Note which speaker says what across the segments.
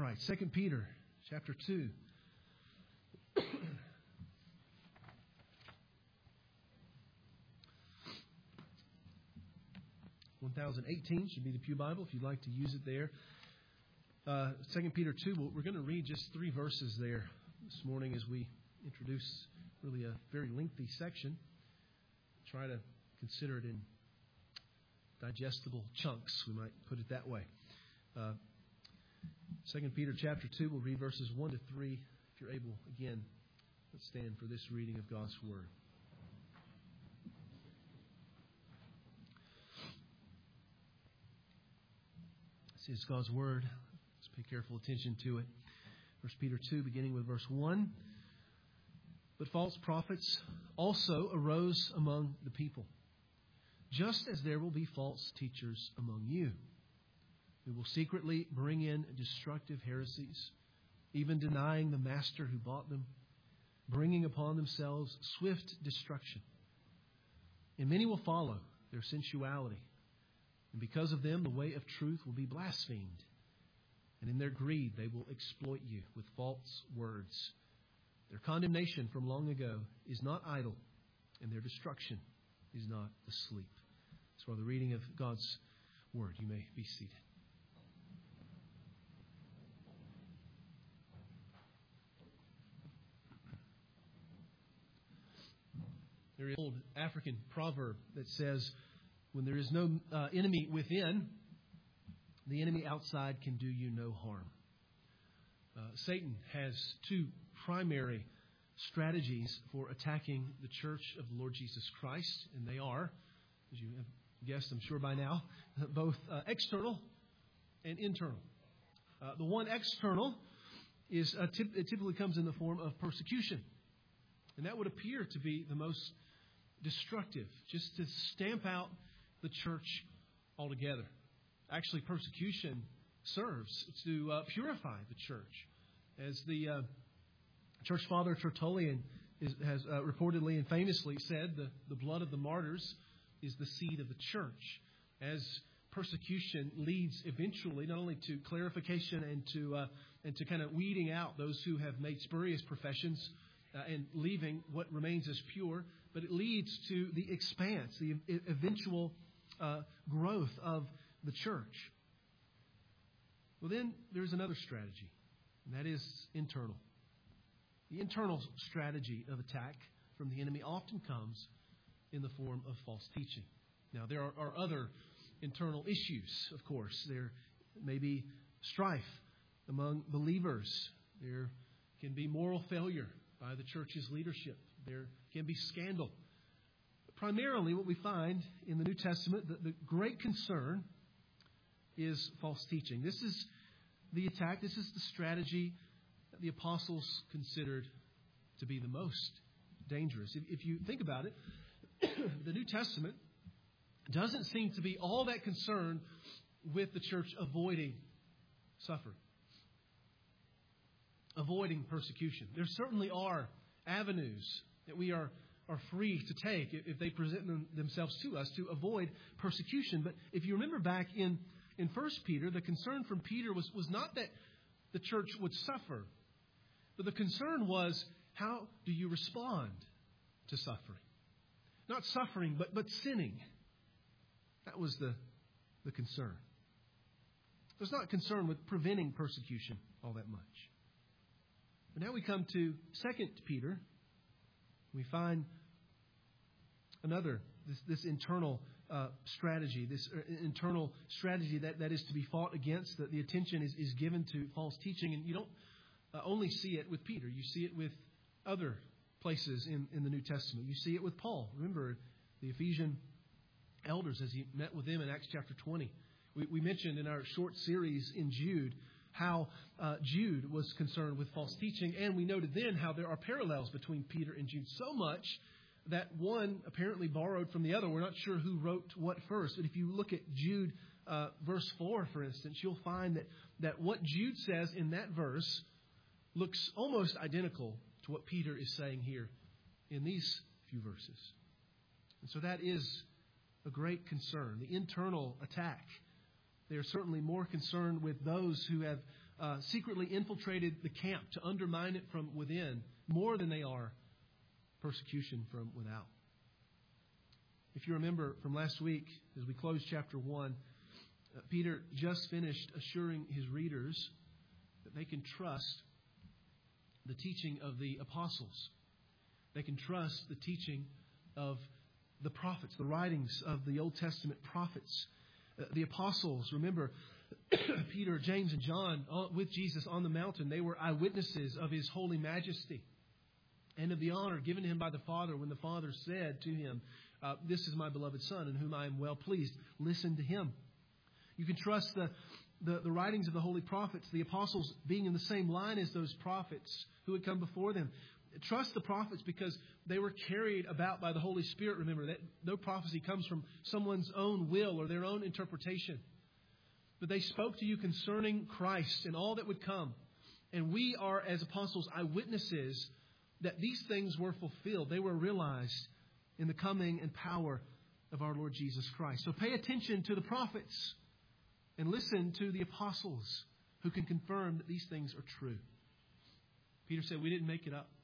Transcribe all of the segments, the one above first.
Speaker 1: right, 2 Peter chapter 2. 1018 should be the Pew Bible if you'd like to use it there. 2 Peter 2, we're going to read just 3 verses there this morning as we introduce really a very lengthy section. Try to consider it in digestible chunks, we might put it that way. 2 Peter chapter 2, we'll read verses 1 to 3. If you're able, again, let's stand for this reading of God's Word. This is God's Word. Let's pay careful attention to it. 1 Peter 2, beginning with verse 1. But false prophets also arose among the people, just as there will be false teachers among you, who will secretly bring in destructive heresies, even denying the master who bought them, bringing upon themselves swift destruction. And many will follow their sensuality, and because of them the way of truth will be blasphemed. And in their greed they will exploit you with false words. Their condemnation from long ago is not idle, and their destruction is not asleep. So for the reading of God's Word, you may be seated. There is an old African proverb that says, when there is no enemy within, the enemy outside can do you no harm. Satan has 2 primary strategies for attacking the church of the Lord Jesus Christ, and they are, as you have guessed, I'm sure by now, both external and internal. The one external is it typically comes in the form of persecution, and that would appear to be the most destructive, just to stamp out the church altogether. Actually, persecution serves to purify the church. As the church father Tertullian has reportedly and famously said, the blood of the martyrs is the seed of the church. As persecution leads eventually not only to clarification and to kind of weeding out those who have made spurious professions and leaving what remains as pure, but it leads to the expanse, the eventual growth of the church. Well, then there's another strategy, and that is internal. The internal strategy of attack from the enemy often comes in the form of false teaching. Now, there are other internal issues, of course. There may be strife among believers. There can be moral failure by the church's leadership. There can be scandal. But primarily what we find in the New Testament, the great concern is false teaching. This is the attack. This is the strategy that the apostles considered to be the most dangerous. If you think about it, the New Testament doesn't seem to be all that concerned with the church avoiding suffering, avoiding persecution. There certainly are avenues that we are free to take if they present themselves to us to avoid persecution. But if you remember back in 1 Peter, the concern from Peter was not that the church would suffer, but the concern was, how do you respond to suffering? Not suffering, but sinning. That was the concern. It was not concerned with preventing persecution all that much. But now we come to 2 Peter. We find another, this internal strategy, this internal strategy that is to be fought against. That the attention is given to false teaching. And you don't only see it with Peter. You see it with other places in the New Testament. You see it with Paul. Remember the Ephesian elders as he met with them in Acts chapter 20. We mentioned in our short series in Jude how Jude was concerned with false teaching. And we noted then how there are parallels between Peter and Jude. So much that one apparently borrowed from the other. We're not sure who wrote what first. But if you look at Jude verse 4, for instance, you'll find that what Jude says in that verse looks almost identical to what Peter is saying here in these few verses. And so that is a great concern. The internal attack. They are certainly more concerned with those who have secretly infiltrated the camp to undermine it from within more than they are persecution from without. If you remember from last week, as we closed chapter 1, Peter just finished assuring his readers that they can trust the teaching of the apostles. They can trust the teaching of the prophets, the writings of the Old Testament prophets. The apostles, remember, Peter, James, and John with Jesus on the mountain, they were eyewitnesses of His holy majesty and of the honor given to Him by the Father when the Father said to Him, "This is my beloved Son in whom I am well pleased. Listen to Him." You can trust the writings of the holy prophets, the apostles being in the same line as those prophets who had come before them. Trust the prophets because they were carried about by the Holy Spirit. Remember that no prophecy comes from someone's own will or their own interpretation. But they spoke to you concerning Christ and all that would come. And we are, as apostles, eyewitnesses that these things were fulfilled. They were realized in the coming and power of our Lord Jesus Christ. So pay attention to the prophets and listen to the apostles who can confirm that these things are true. Peter said, we didn't make it up.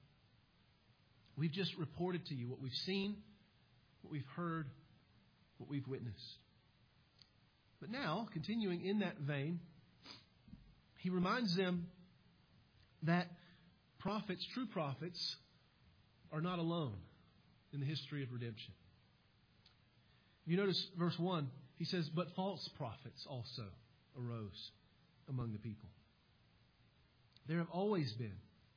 Speaker 1: We've just reported to you what we've seen, what we've heard, what we've witnessed. But now, continuing in that vein, he reminds them that prophets, true prophets, are not alone in the history of redemption. If you notice verse 1, he says, but false prophets also arose among the people. There have always been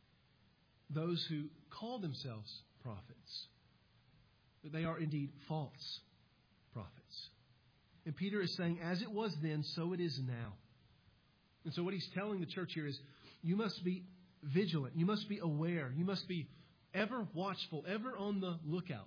Speaker 1: those who call themselves prophets, but they are indeed false prophets. And Peter is saying, as it was then, so it is now. And so what he's telling the church here is, you must be vigilant. You must be aware. You must be ever watchful, ever on the lookout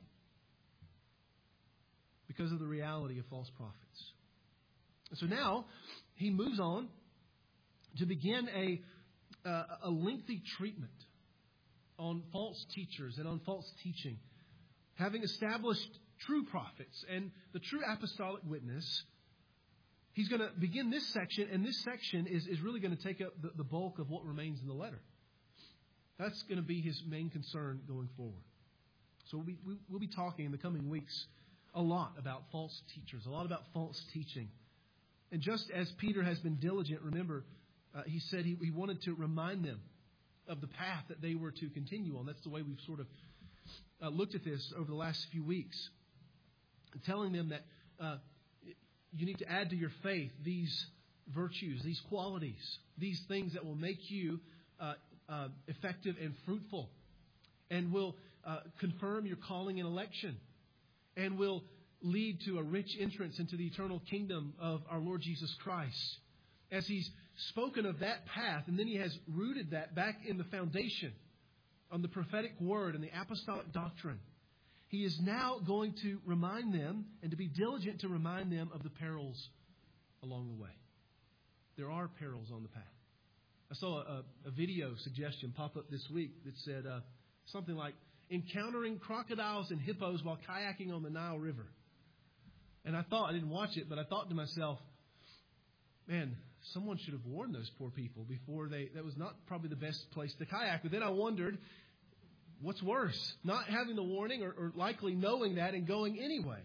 Speaker 1: because of the reality of false prophets. So now he moves on to begin a lengthy treatment on false teachers and on false teaching. Having established true prophets and the true apostolic witness, he's going to begin this section, and this section is really going to take up the bulk of what remains in the letter. That's going to be his main concern going forward. So we'll be talking in the coming weeks a lot about false teachers, a lot about false teaching. And just as Peter has been diligent, remember, he said he wanted to remind them of the path that they were to continue on. That's the way we've sort of looked at this over the last few weeks. Telling them that you need to add to your faith these virtues, these qualities, these things that will make you effective and fruitful, and will confirm your calling and election, and will lead to a rich entrance into the eternal kingdom of our Lord Jesus Christ. As he's spoken of that path, and then he has rooted that back in the foundation on the prophetic word and the apostolic doctrine, he is now going to remind them and to be diligent to remind them of the perils along the way. There are perils on the path. I saw a video suggestion pop up this week that said something like, encountering crocodiles and hippos while kayaking on the Nile River. And I didn't watch it, but I thought to myself, man, someone should have warned those poor people before that was not probably the best place to kayak. But then I wondered, what's worse? Not having the warning or likely knowing that and going anyway?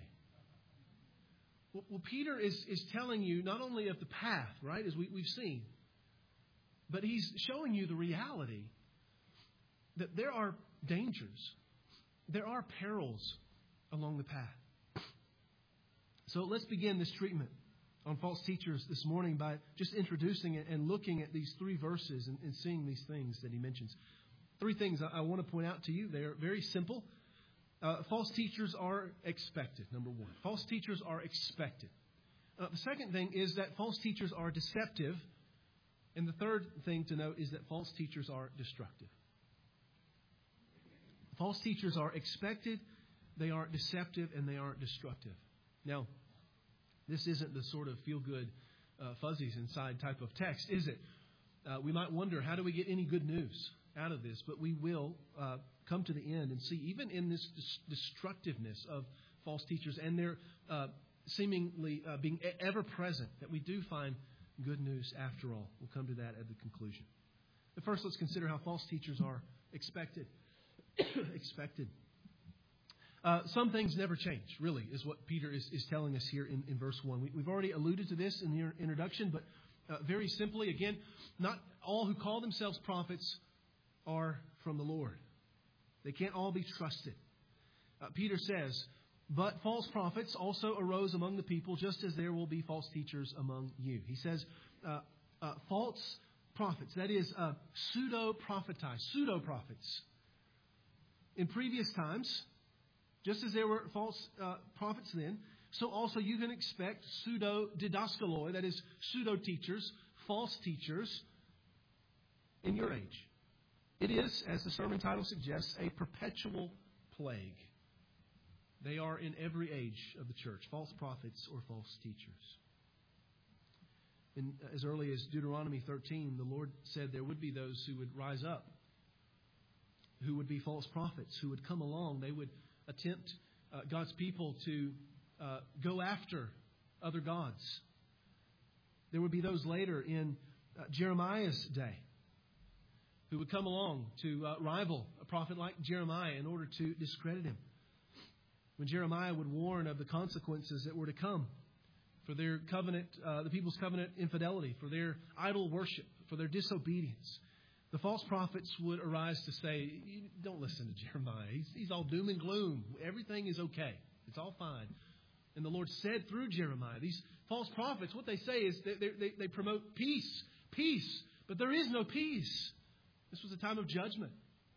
Speaker 1: Well, Peter is telling you not only of the path, right, as we've seen, but he's showing you the reality that there are dangers. There are perils along the path. So let's begin this treatment on false teachers this morning by just introducing it and looking at these 3 verses and seeing these things that he mentions. 3 things I want to point out to you. They are very simple. False teachers are expected, number 1. False teachers are expected. The second thing is that false teachers are deceptive. And the third thing to note is that false teachers are destructive. False teachers are expected, they are deceptive, and they are destructive. Now, this isn't the sort of feel-good, fuzzies inside type of text, is it? We might wonder, how do we get any good news out of this? But we will come to the end and see, even in this destructiveness of false teachers and their seemingly being ever present, that we do find good news after all. We'll come to that at the conclusion. But first, let's consider how false teachers are expected. Some things never change, really, is what Peter is telling us here in verse 1. We've already alluded to this in the introduction, but very simply, again, not all who call themselves prophets are from the Lord. They can't all be trusted. Peter says, but false prophets also arose among the people, just as there will be false teachers among you. He says, false prophets, that is, pseudo-prophets. In previous times, just as there were false prophets then, so also you can expect pseudo-didaskaloi, that is, pseudo-teachers, false teachers in your age. It is, as the sermon title suggests, a perpetual plague. They are in every age of the church, false prophets or false teachers. As early as Deuteronomy 13, the Lord said there would be those who would rise up, who would be false prophets, who would come along. They would attempt God's people to go after other gods. There would be those later in Jeremiah's day who would come along to rival a prophet like Jeremiah in order to discredit him. When Jeremiah would warn of the consequences that were to come for their covenant, the people's covenant infidelity, for their idol worship, for their disobedience, the false prophets would arise to say, don't listen to Jeremiah. He's all doom and gloom. Everything is okay. It's all fine. And the Lord said through Jeremiah, these false prophets, what they say is they promote peace. Peace. But there is no peace. This was a time of judgment.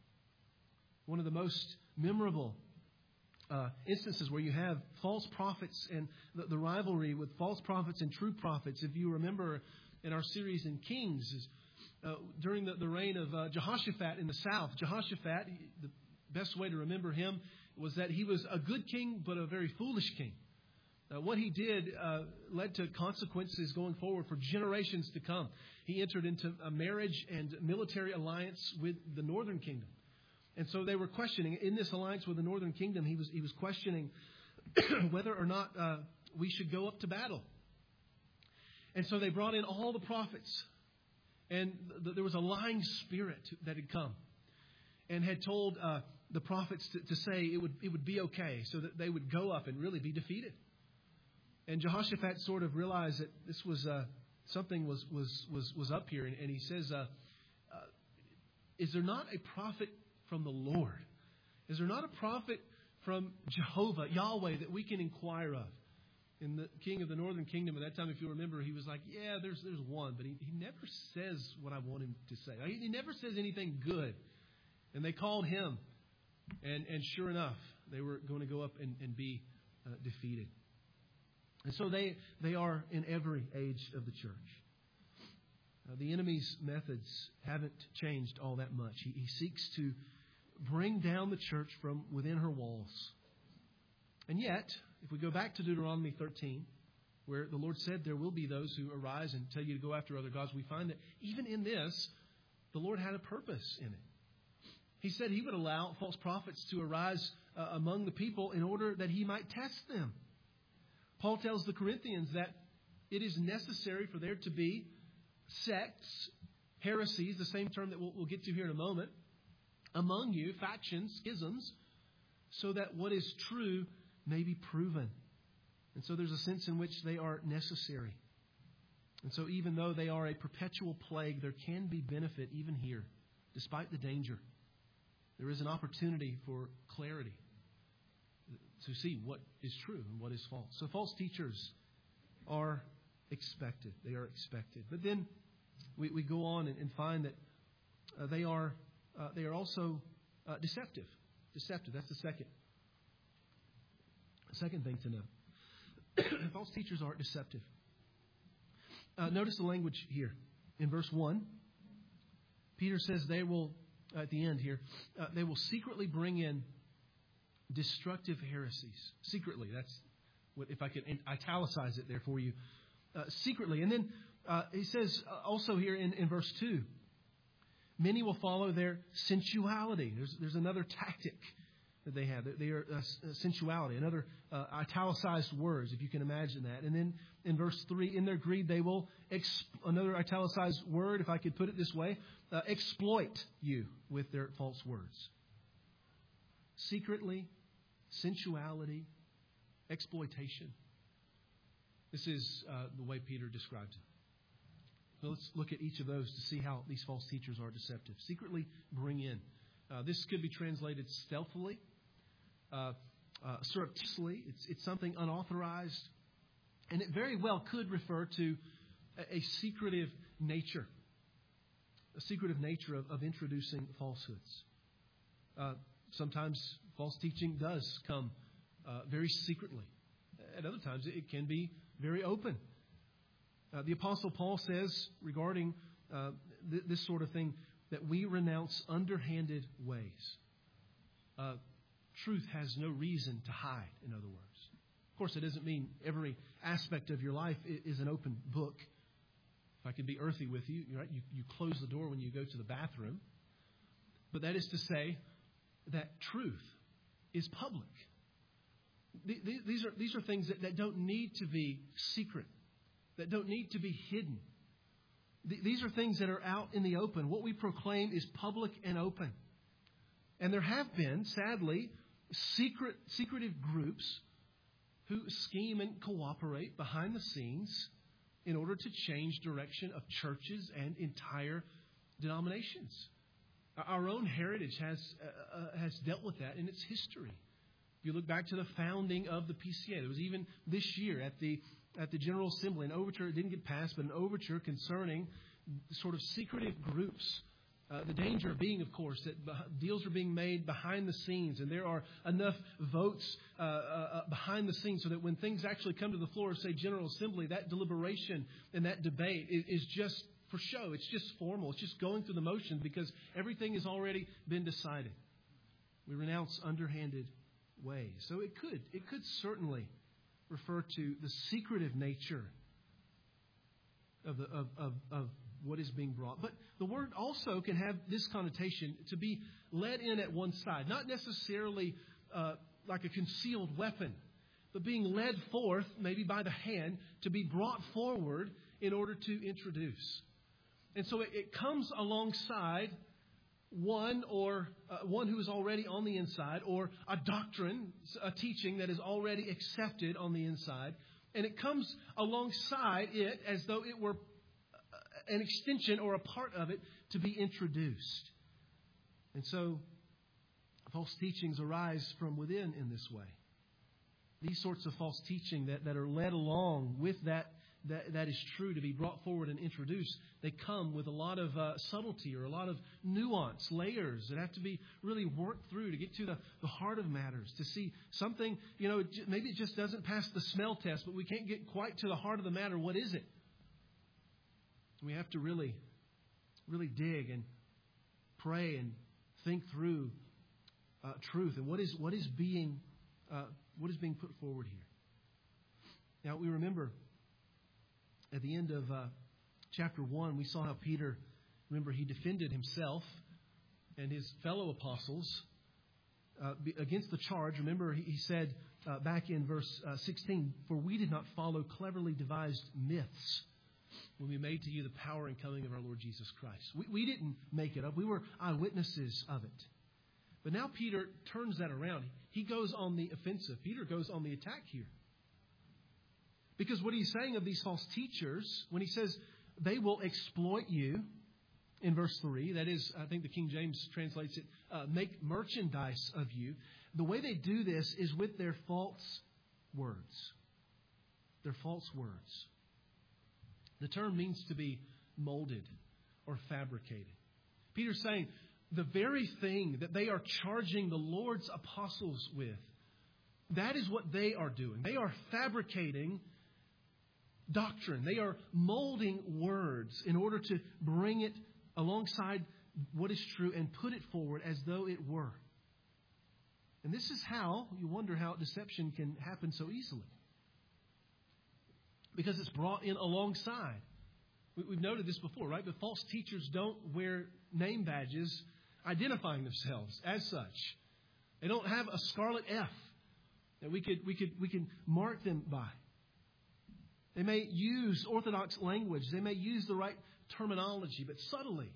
Speaker 1: One of the most memorable instances where you have false prophets and the rivalry with false prophets and true prophets. If you remember in our series in Kings, during the reign of Jehoshaphat in the south, Jehoshaphat, the best way to remember him was that he was a good king but a very foolish king. What he did led to consequences going forward for generations to come. He entered into a marriage and military alliance with the northern kingdom. And so they were questioning, in this alliance with the northern kingdom, he was questioning whether or not we should go up to battle. And so they brought in all the prophets. And there was a lying spirit that had come and had told the prophets to say it would be okay, so that they would go up and really be defeated. And Jehoshaphat sort of realized that this was something was up here, and he says, "Is there not a prophet from the Lord? Is there not a prophet from Jehovah, Yahweh, that we can inquire of?" And the king of the northern kingdom at that time, if you remember, he was like, "Yeah, there's one, but he never says what I want him to say. He never says anything good." And they called him, and sure enough, they were going to go up and be defeated. And so they are in every age of the church. The enemy's methods haven't changed all that much. He seeks to bring down the church from within her walls. And yet, if we go back to Deuteronomy 13, where the Lord said there will be those who arise and tell you to go after other gods, we find that even in this, the Lord had a purpose in it. He said He would allow false prophets to arise among the people in order that He might test them. Paul tells the Corinthians that it is necessary for there to be sects, heresies, the same term that we'll get to here in a moment, among you, factions, schisms, so that what is true may be proven. And so there's a sense in which they are necessary. And so even though they are a perpetual plague, there can be benefit even here, despite the danger. There is an opportunity for clarity to see what is true and what is false. So false teachers are expected. They are expected. But then we go on and find that they are also deceptive. Deceptive. That's the second thing to know. False teachers are deceptive. Notice the language here. In verse 1, Peter says they will, at the end here, they will secretly bring in destructive heresies. Secretly. That's what, if I could italicize it there for you. Secretly. And then he says also here in verse 2, many will follow their sensuality. There's another tactic that they have. They are sensuality, another italicized words, if you can imagine that. And then in verse 3, in their greed, they will, another italicized word, if I could put it this way, exploit you with their false words. Secretly, sensuality, exploitation. This is the way Peter describes it. So let's look at each of those to see how these false teachers are deceptive. Secretly bring in. This could be translated stealthily, surreptitiously. It's something unauthorized. And it very well could refer to a secretive nature. A secretive nature of introducing falsehoods. Sometimes false teaching does come very secretly. At other times it can be very open. The Apostle Paul says regarding this sort of thing that we renounce underhanded ways. Truth has no reason to hide, in other words. Of course, it doesn't mean every aspect of your life is an open book. If I could be earthy with you, right? You close the door when you go to the bathroom. But that is to say that truth is public. These are things that don't need to be secret, that don't need to be hidden. These are things that are out in the open. What we proclaim is public and open. And there have been, sadly, secretive groups who scheme and cooperate behind the scenes in order to change direction of churches and entire denominations. Our own heritage has dealt with that in its history. If you look back to the founding of the PCA, there was even this year at the General Assembly, an overture, it didn't get passed, but an overture concerning sort of secretive groups. The danger being, of course, that deals are being made behind the scenes, and there are enough votes behind the scenes so that when things actually come to the floor of, say, General Assembly, that deliberation and that debate is just for show. It's just formal. It's just going through the motions because everything has already been decided. We renounce underhanded ways. So it could certainly refer to the secretive nature of what is being brought. But the word also can have this connotation to be led in at one side, not necessarily like a concealed weapon, but being led forth, maybe by the hand, to be brought forward in order to introduce. And so it comes alongside one who is already on the inside, or a doctrine, a teaching that is already accepted on the inside. And it comes alongside it as though it were an extension or a part of it to be introduced. And so false teachings arise from within in this way. These sorts of false teaching that are led along with that is true to be brought forward and introduced, they come with a lot of subtlety or a lot of nuance, layers that have to be really worked through to get to the heart of matters, to see something, maybe it just doesn't pass the smell test, but we can't get quite to the heart of the matter. What is it? We have to really, really dig and pray and think through truth and what is being put forward here. Now we remember at the end of chapter 1, we saw how Peter, he defended himself and his fellow apostles against the charge. Remember, he said back in verse 16, "For we did not follow cleverly devised myths when we made to you the power and coming of our Lord Jesus Christ." We didn't make it up. We were eyewitnesses of it. But now Peter turns that around. He goes on the offensive. Peter goes on the attack here. Because what he's saying of these false teachers, when he says they will exploit you, in verse 3, that is, I think the King James translates it, make merchandise of you. The way they do this is with their false words. Their false words. The term means to be molded or fabricated. Peter's saying the very thing that they are charging the Lord's apostles with, that is what they are doing. They are fabricating doctrine. They are molding words in order to bring it alongside what is true and put it forward as though it were. And this is how, you wonder how deception can happen so easily. Because it's brought in alongside. We've noted this before, right? But false teachers don't wear name badges identifying themselves as such. They don't have a scarlet F that we can mark them by. They may use orthodox language. They may use the right terminology, but subtly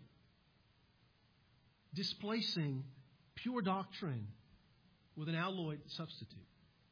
Speaker 1: displacing pure doctrine with an alloyed substitute.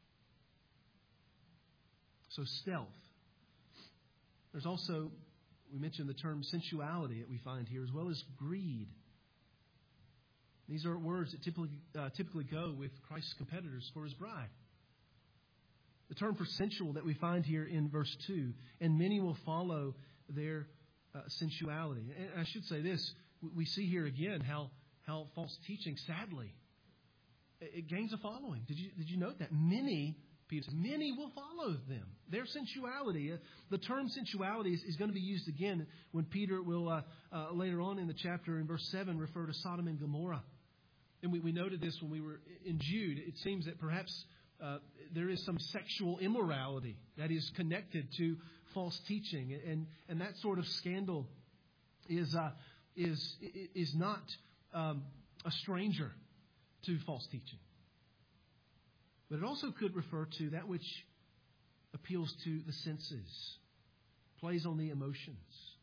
Speaker 1: So stealth. There's also, we mentioned the term sensuality that we find here, as well as greed. These are words that typically go with Christ's competitors for His bride. The term for sensual that we find here in verse 2, and many will follow their sensuality. And I should say this, we see here again how false teaching, sadly, it gains a following. Did you note that? Many will follow them. Their sensuality. The term sensuality is going to be used again when Peter will, later on in the chapter in verse 7, refer to Sodom and Gomorrah. And we noted this when we were in Jude. It seems that perhaps there is some sexual immorality that is connected to false teaching. And that sort of scandal is not a stranger to false teaching. But it also could refer to that which appeals to the senses, plays on the emotions.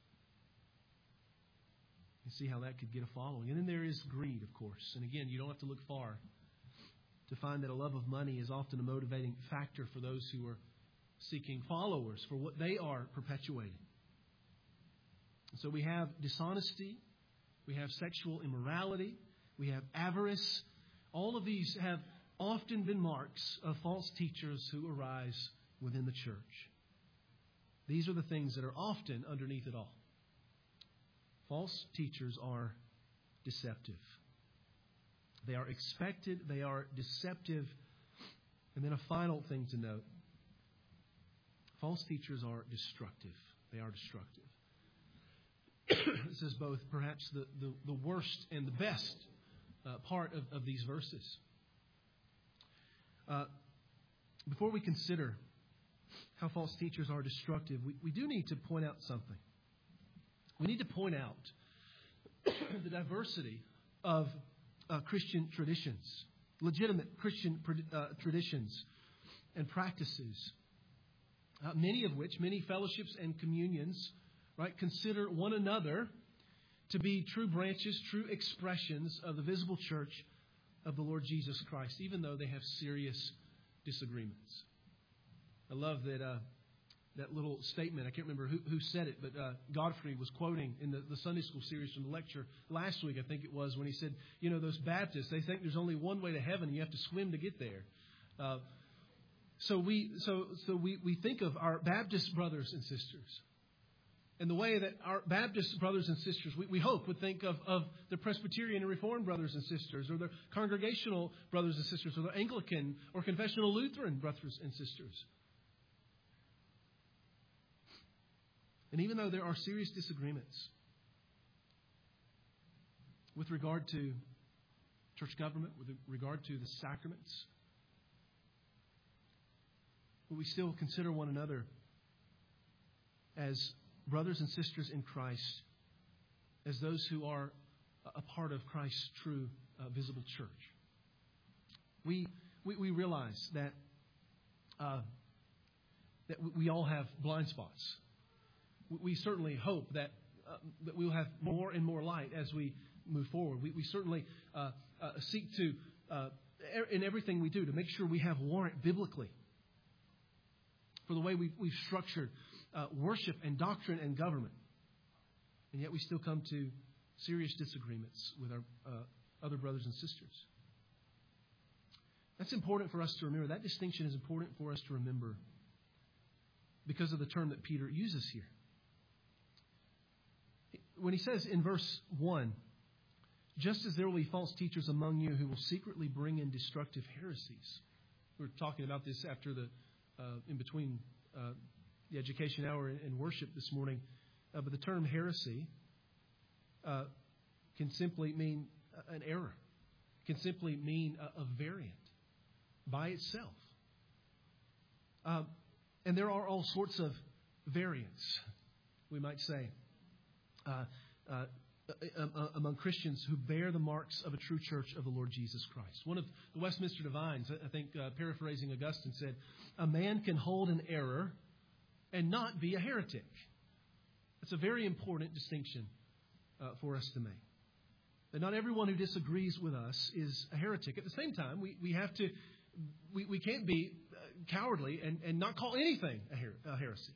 Speaker 1: You see how that could get a following. And then there is greed, of course. And again, you don't have to look far to find that a love of money is often a motivating factor for those who are seeking followers for what they are perpetuating. And so we have dishonesty, we have sexual immorality, we have avarice. All of these have often been marks of false teachers who arise within the church. These are the things that are often underneath it all. False teachers are deceptive. They are expected, they are deceptive. And then a final thing to note. False teachers are destructive. They are destructive. This is both perhaps the worst and the best part of these verses. Before we consider how false teachers are destructive, we do need to point out something. We need to point out the diversity of Christian traditions, legitimate Christian traditions and practices, many fellowships and communions, right, consider one another to be true branches, true expressions of the visible church of the Lord Jesus Christ, even though they have serious disagreements. I love that little statement. I can't remember who said it, but Godfrey was quoting in the Sunday school series from the lecture last week, I think it was, when he said, those Baptists, they think there's only one way to heaven and you have to swim to get there. So we think of our Baptist brothers and sisters. And the way that our Baptist brothers and sisters, we hope, would think of the Presbyterian and Reformed brothers and sisters, or their Congregational brothers and sisters, or the Anglican or Confessional Lutheran brothers and sisters. And even though there are serious disagreements with regard to church government, with regard to the sacraments, we still consider one another as brothers and sisters in Christ, as those who are a part of Christ's true visible church. We realize that we all have blind spots. We certainly hope that we'll have more and more light as we move forward. We certainly seek to, in everything we do, to make sure we have warrant biblically for the way we've structured worship and doctrine and government. And yet we still come to serious disagreements with our other brothers and sisters. That's important for us to remember. That distinction is important for us to remember because of the term that Peter uses here. When he says in verse 1, just as there will be false teachers among you who will secretly bring in destructive heresies. We were talking about this after in between the education hour and worship this morning. But the term heresy can simply mean an error. Can simply mean a variant by itself. And there are all sorts of variants, we might say. among Christians who bear the marks of a true church of the Lord Jesus Christ. One of the Westminster Divines, I think, paraphrasing Augustine, said, "A man can hold an error and not be a heretic." That's a very important distinction for us to make. That not everyone who disagrees with us is a heretic. At the same time, we can't be cowardly and not call anything a heresy.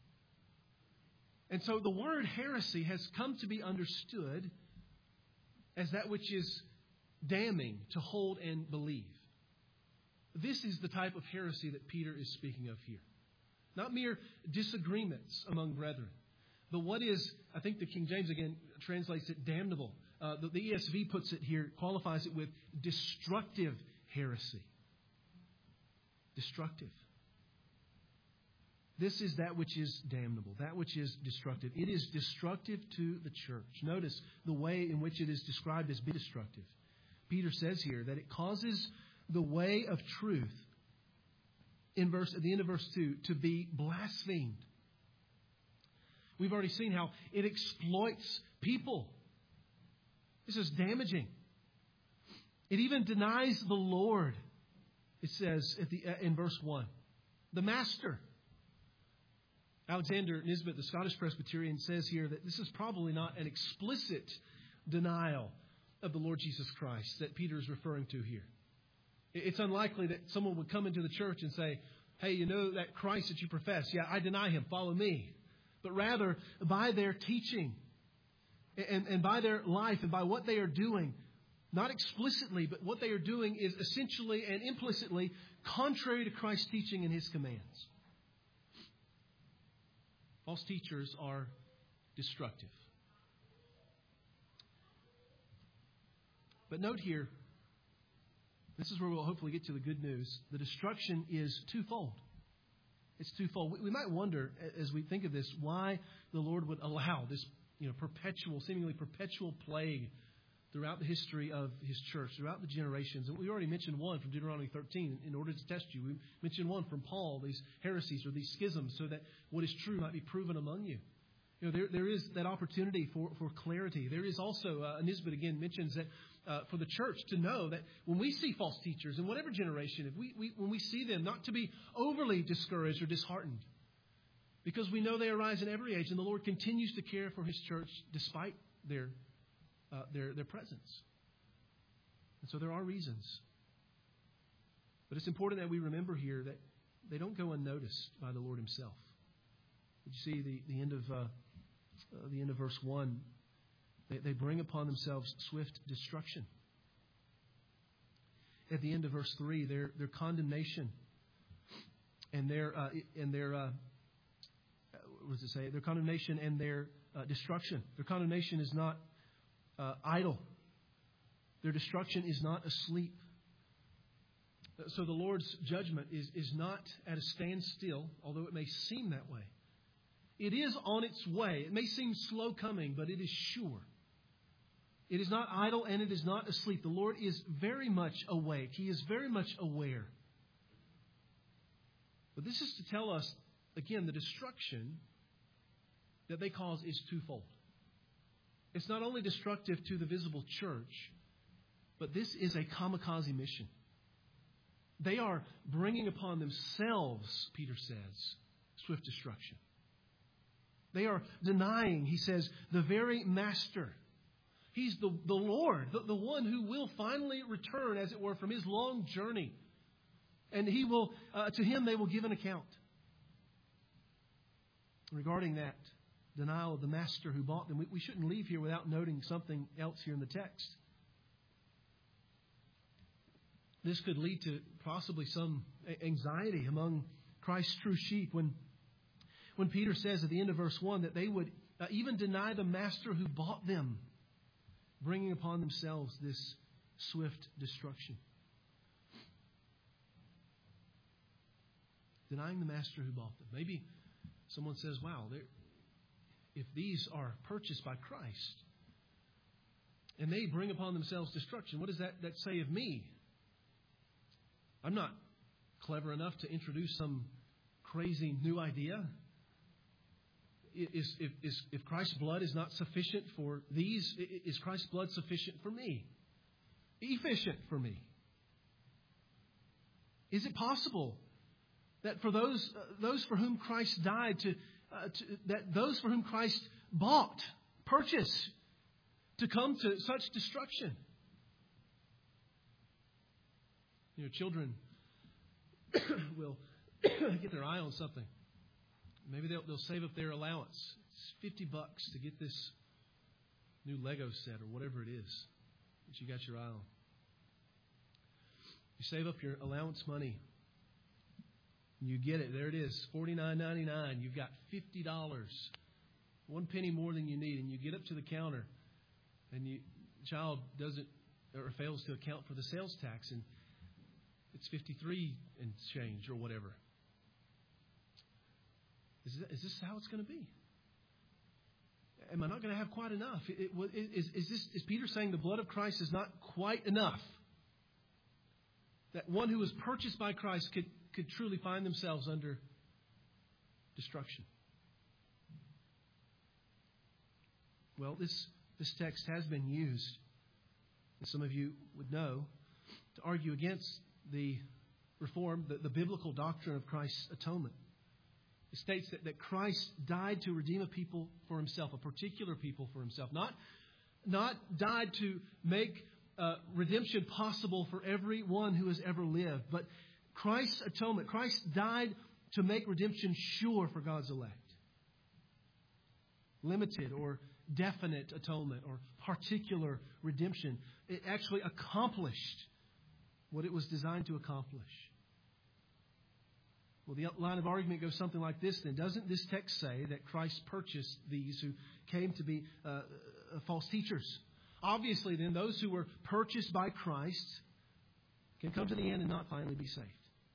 Speaker 1: And so the word heresy has come to be understood as that which is damning to hold and believe. This is the type of heresy that Peter is speaking of here. Not mere disagreements among brethren, but what is, I think the King James again translates it damnable. The ESV puts it here, qualifies it with destructive heresy. Destructive. This is that which is damnable, that which is destructive. It is destructive to the church. Notice the way in which it is described as being destructive. Peter says here that it causes the way of truth, at the end of verse 2, to be blasphemed. We've already seen how it exploits people. This is damaging. It even denies the Lord. It says in verse 1, the Master. Alexander Nisbet, the Scottish Presbyterian, says here that this is probably not an explicit denial of the Lord Jesus Christ that Peter is referring to here. It's unlikely that someone would come into the church and say, "Hey, you know that Christ that you profess? Yeah, I deny him. Follow me." But rather, by their teaching and by their life and by what they are doing, not explicitly, but what they are doing is essentially and implicitly contrary to Christ's teaching and His commands. False teachers are destructive. But note here, this is where we'll hopefully get to the good news. The destruction is twofold. It's twofold. We might wonder, as we think of this, why the Lord would allow this seemingly perpetual plague throughout the history of His church, throughout the generations. And we already mentioned one from Deuteronomy 13 in order to test you. We mentioned one from Paul, these heresies or these schisms, so that what is true might be proven among you. There is that opportunity for clarity. There is also, Nisbet again mentions that for the church to know that when we see false teachers in whatever generation, when we see them, not to be overly discouraged or disheartened, because we know they arise in every age, and the Lord continues to care for His church despite their presence. And so there are reasons. But it's important that we remember here that they don't go unnoticed by the Lord Himself. Did you see the end of verse 1? They bring upon themselves swift destruction. At the end of verse 3, their condemnation and their what does it say? Their condemnation and their destruction. Their condemnation is not idle. Their destruction is not asleep. So the Lord's judgment is not at a standstill, although it may seem that way. It is on its way. It may seem slow coming, but it is sure. It is not idle and it is not asleep. The Lord is very much awake. He is very much aware. But this is to tell us, again, the destruction that they cause is twofold. It's not only destructive to the visible church, but this is a kamikaze mission. They are bringing upon themselves, Peter says, swift destruction. They are denying, he says, the very Master. He's the Lord, the one who will finally return, as it were, from His long journey. And He will, to Him they will give an account. Regarding that denial of the Master who bought them, we shouldn't leave here without noting something else here in the text. This could lead to possibly some anxiety among Christ's true sheep when Peter says at the end of verse 1 that they would even deny the Master who bought them, bringing upon themselves this swift destruction. Denying the Master who bought them. Maybe someone says, wow, if these are purchased by Christ and they bring upon themselves destruction, what does that say of me? I'm not clever enough to introduce some crazy new idea. if Christ's blood is not sufficient for these, is Christ's blood sufficient for me? Efficient for me? Is it possible that for those for whom Christ died, that those for whom Christ bought, purchased, to come to such destruction? Children will get their eye on something. Maybe they'll save up their allowance. It's $50 to get this new Lego set or whatever it is that you got your eye on. You save up your allowance money. And you get it. There it is, $49.99. You've got $50. 1 penny more than you need. And you get up to the counter, and the child doesn't or fails to account for the sales tax, and it's 53 and change or whatever. Is this how it's going to be? Am I not going to have quite enough? Is Peter saying the blood of Christ is not quite enough? That one who was purchased by Christ could truly find themselves under destruction? Well, this text has been used, as some of you would know, to argue against the reform, the biblical doctrine of Christ's atonement. It states that Christ died to redeem a people for Himself, a particular people for Himself. Not died to make redemption possible for everyone who has ever lived. But Christ's atonement, Christ died to make redemption sure for God's elect. Limited or definite atonement or particular redemption. It actually accomplished what it was designed to accomplish. Well, the line of argument goes something like this then. Doesn't this text say that Christ purchased these who came to be false teachers? Obviously, then, those who were purchased by Christ can come to the end and not finally be saved.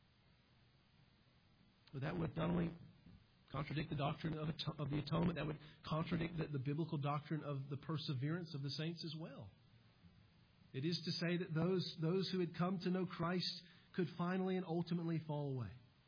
Speaker 1: But that would not only contradict the doctrine of the atonement, that would contradict the biblical doctrine of the perseverance of the saints as well. It is to say that those who had come to know Christ could finally and ultimately fall away.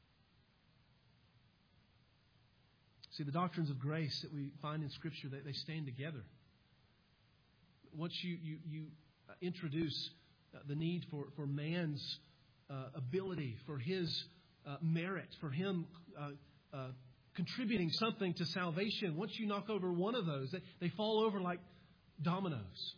Speaker 1: See, the doctrines of grace that we find in Scripture, they stand together. Once you introduce the need for man's ability, for his merit, for him contributing something to salvation, once you knock over one of those, they fall over like dominoes.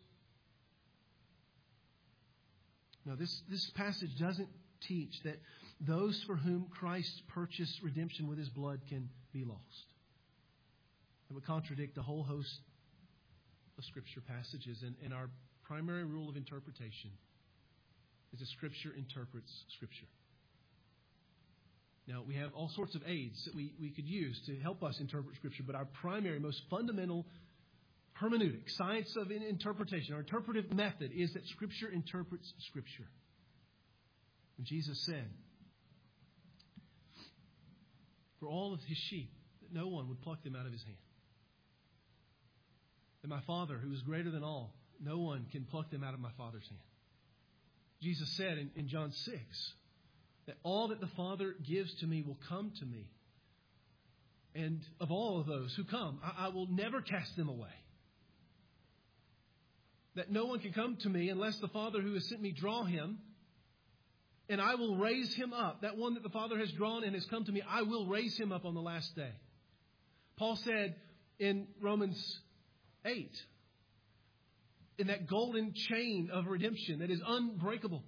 Speaker 1: Now, this passage doesn't teach that those for whom Christ purchased redemption with His blood can be lost. It would contradict a whole host of Scripture passages. And our primary rule of interpretation is that Scripture interprets Scripture. Now, we have all sorts of aids that we could use to help us interpret Scripture, but our primary, most fundamental hermeneutic, science of interpretation, our interpretive method is that Scripture interprets Scripture. And Jesus said, for all of His sheep, that no one would pluck them out of His hand. And my Father, who is greater than all, no one can pluck them out of my Father's hand. Jesus said in John 6 that all that the Father gives to me will come to me. And of all of those who come, I will never cast them away. That no one can come to me unless the Father who has sent me draw him. And I will raise him up. That one that the Father has drawn and has come to me, I will raise him up on the last day. Paul said in Romans 8, in that golden chain of redemption that is unbreakable,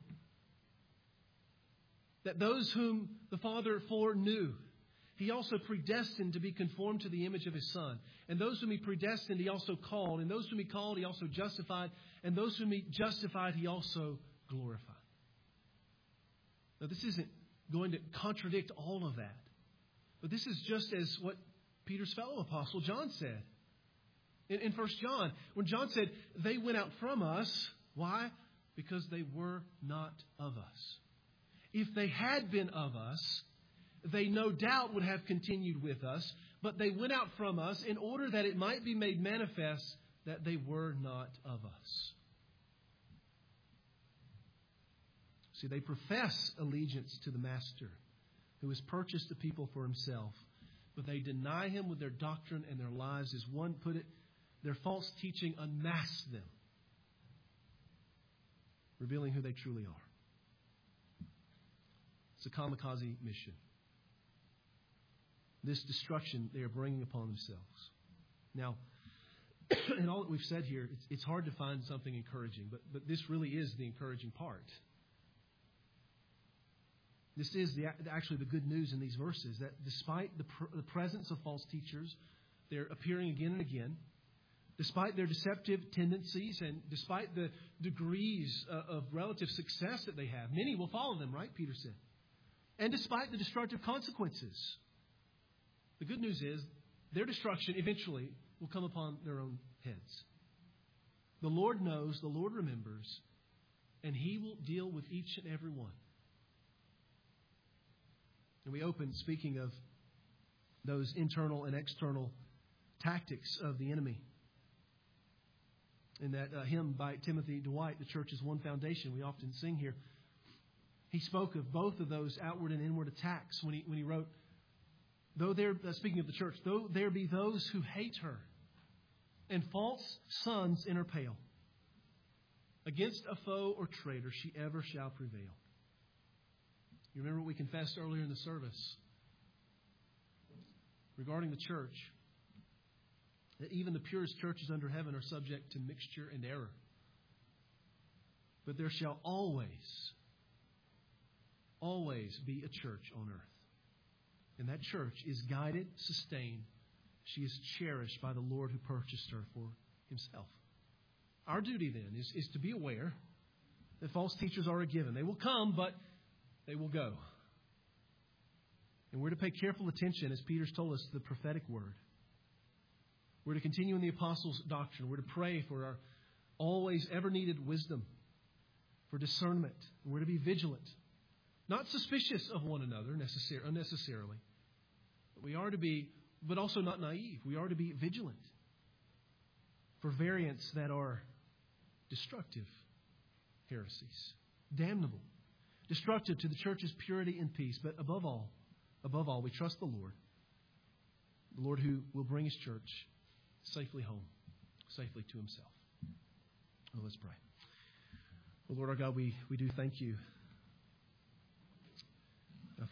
Speaker 1: that those whom the Father foreknew, He also predestined to be conformed to the image of His Son. And those whom He predestined, He also called. And those whom He called, He also justified. And those whom He justified, He also glorified. Now, this isn't going to contradict all of that. But this is just as what Peter's fellow apostle John said. In 1 John, when John said, they went out from us. Why? Because they were not of us. If they had been of us, they no doubt would have continued with us. But they went out from us in order that it might be made manifest that they were not of us. See, they profess allegiance to the Master who has purchased the people for Himself. but they deny Him with their doctrine and their lives. As one put it, their false teaching unmasks them, revealing who they truly are. It's a kamikaze mission. This destruction they are bringing upon themselves. Now, in all that we've said here, it's hard to find something encouraging, but this really is the encouraging part. This is actually the good news in these verses, that despite the presence of false teachers, they're appearing again and again. Despite their deceptive tendencies and despite the degrees of relative success that they have, many will follow them, right? Peter said. And despite the destructive consequences, the good news is their destruction eventually will come upon their own heads. The Lord knows, the Lord remembers, and He will deal with each and every one. And we open speaking of those internal and external tactics of the enemy. In that hymn by Timothy Dwight, The Church is One Foundation, we often sing here. He spoke of both of those outward and inward attacks when he wrote, though there, speaking of the church, though there be those who hate her and false sons in her pale, against a foe or traitor she ever shall prevail. You remember what we confessed earlier in the service regarding the church, that even the purest churches under heaven are subject to mixture and error. But there shall always be a church on earth. And that church is guided, sustained. She is cherished by the Lord who purchased her for Himself. Our duty then is to be aware that false teachers are a given. They will come, but they will go. And we're to pay careful attention, as Peter's told us, to the prophetic word. We're to continue in the apostles' doctrine. We're to pray for our always ever needed wisdom, for discernment. We're to be vigilant, not suspicious of one another unnecessarily. But we are to be, but also not naive. We are to be vigilant for variants that are destructive heresies, damnable, destructive to the church's purity and peace. But above all, we trust the Lord who will bring His church safely home, safely to Himself. Well, let's pray. Well, Lord our God, we do thank You